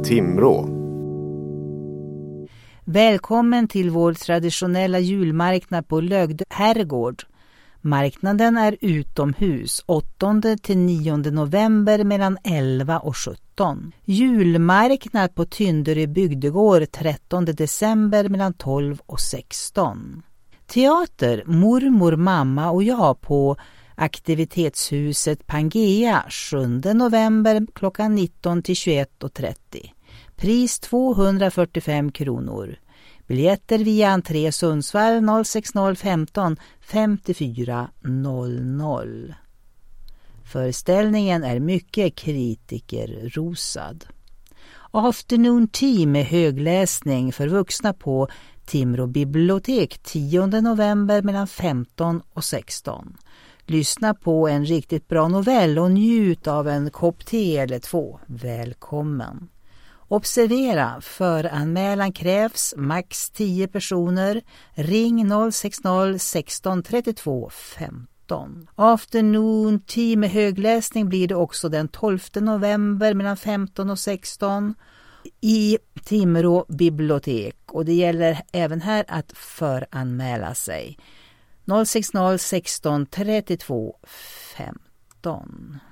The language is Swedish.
Timrå. Välkommen till vår traditionella julmarknad på Lögde herrgård. Marknaden är utomhus 8-9 november mellan 11 och 17. Julmarknad på Tynderö bygdegård 13 december mellan 12 och 16. Teater Mormor, mamma och jag på aktivitetshuset Pangea 7 november klockan 19 till 21.30. Pris 245 kronor. Biljetter via entré Sundsvall 060 15 54 00. Föreställningen är mycket kritikerrosad. Afternoon tea med högläsning för vuxna på Timrå bibliotek 10 november mellan 15 och 16. Lyssna på en riktigt bra novell och njut av en kopp te eller 2. Välkommen! Observera, föranmälan krävs max 10 personer. Ring 060 16 32 15. Afternoon tea med högläsning blir det också den 12 november mellan 15 och 16 i Timrå bibliotek. Och det gäller även här att föranmäla sig. 060 16 32 15.